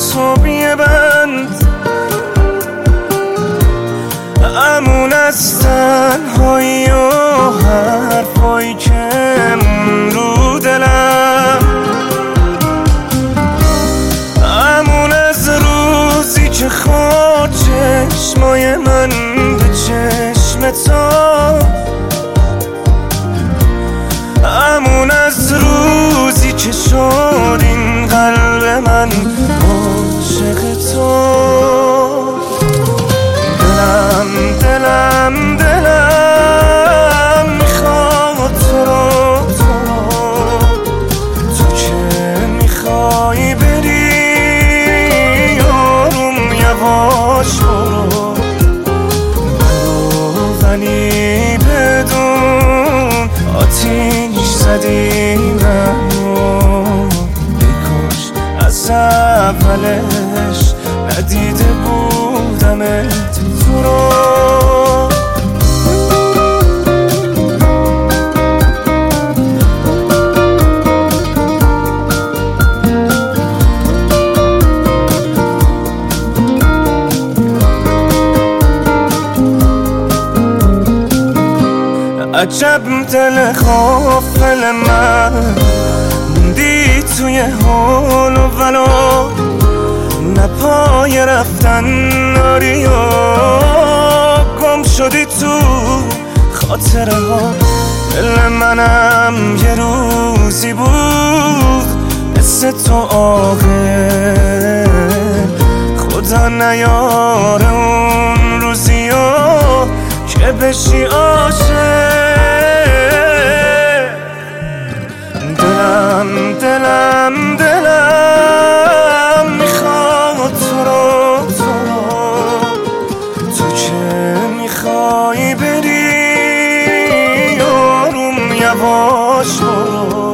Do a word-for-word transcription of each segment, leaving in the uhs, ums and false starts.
تو بیبند، امون از تنهایی و حرفایی که رو دلم، امون از روزی که خود چشمای من به چشم تو، امون از روزی که شد این قلب من عاشق تو. دلم دلم دلم میخواد تو رو، تو رو تو که میخوای بری آروم یواش برو برو، ولی بدون آتیش زدی منو، ای کاش از اولش ندیده بودمت تو رو. عجب دل غافل من موندی توی حال و ولا، نه پای رفتن داری و گم شدی تو خاطره ها. دل منم یه روزی بود مثل تو عاقل، خدا نیاره اون روزی ها که بشی عاشق. دلم دلم دلم میخواد تو رو، تو رو تو که میخوای بری آروم یواش برو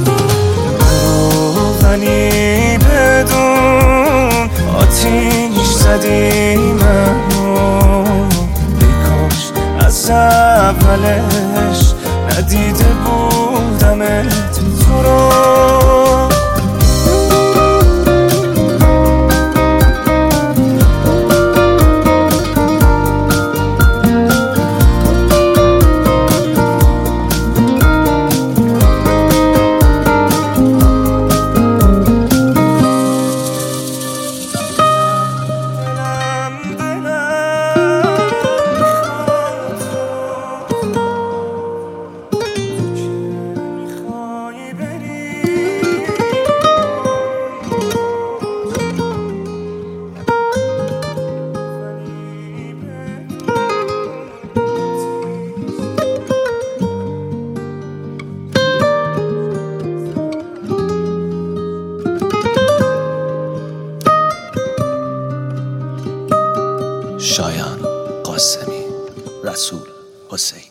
برو، ولی بدون آتیش زدی منو، ای کاش از اولش ندیده بودمت تو رو. شایان قاسمی، رسول حسین.